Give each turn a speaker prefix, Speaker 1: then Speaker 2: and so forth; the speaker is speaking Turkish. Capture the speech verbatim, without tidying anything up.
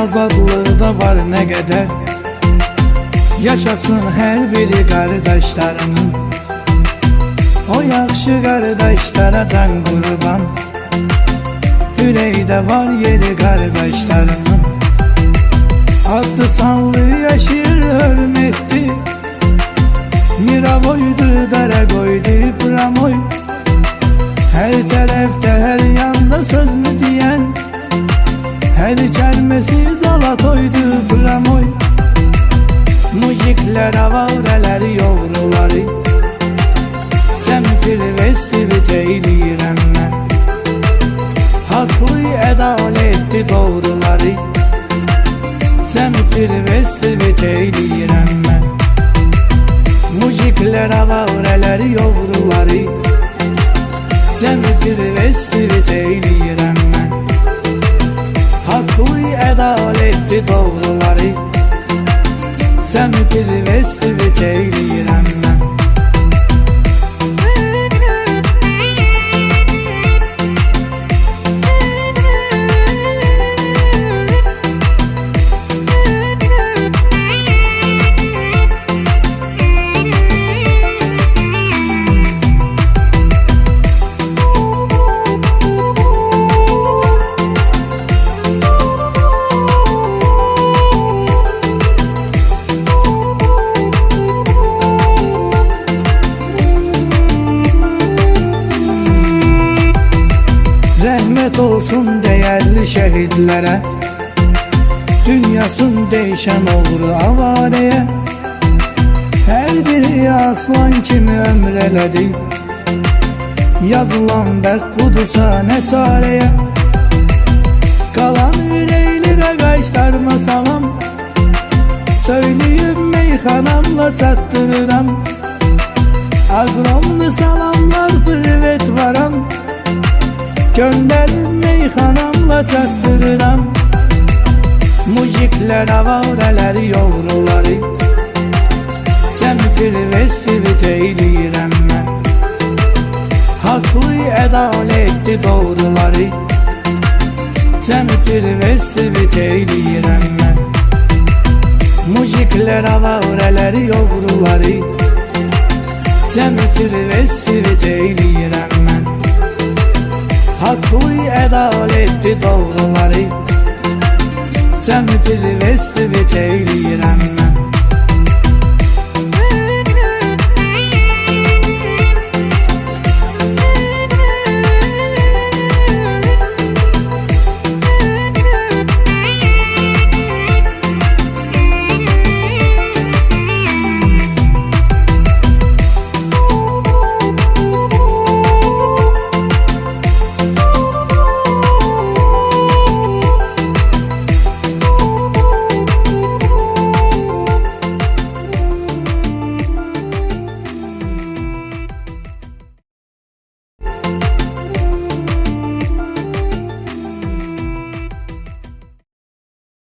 Speaker 1: azadlığı da var ne kadar. Yaşasın her biri kardeşlerimin, o yaxşı kardeşlere can kurban. Yüreğde var yeri kardeşlerimin, adlı sanlı yaşır hürmetli. Miravoydu, dere koydu, pramoy. Her tarafta her yanda sözünü diyen, her çelmesi zalatoydu, pramoy. Mujikler, avavreler, yavruları, Cemkir vestivit eyleyirem ben. Haklı edaletli doğruları, Cemkir vestivit eyleyirem ben. Mujikler, avavreler, yavruları, Cemkir vestivit eyleyirem ben. Haklı edaletli doğruları, Cemkir vestivit eyleyirem ben. Rəhmət olsun değerli şehidlere, dünyasını değişen oğru avareye. Her biri aslan kimi ömür elədi, yazılan bərk budusa ne çareye. Kalan yüreğlere qaşlarıma salam, söyleyip meyxanamla çatdırıram. Aqromlu salamlar privet varam, gönderin meyxanamla çatdırıram. Mujikler, avavreler, yavruları, Cemkir vestivit eyleyirem ben. Haklı edaletli doğruları, Cemkir vestivit eyleyirem ben. Mujikler, avavreler, yavruları, Cemkir vestivit eyleyirem ben. Haklı edaletli doğruları, Cemkir vestivit eyleyirem ben.